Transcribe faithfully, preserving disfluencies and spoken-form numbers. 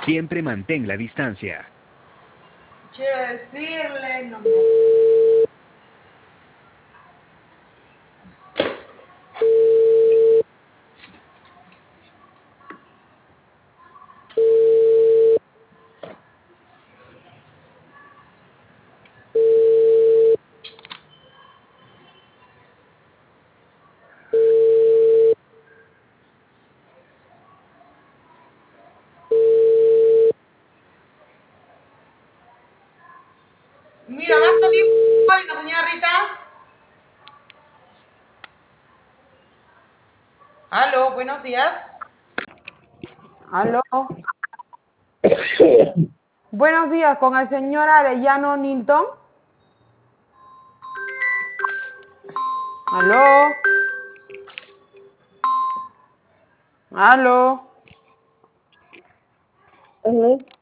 Siempre mantén la distancia. Quiero decirle, no. Mira, va a salir hoy la señora Rita. Aló, buenos días. Aló. Buenos días, con el señor Arellano Nilton. Aló. Aló. Ujú.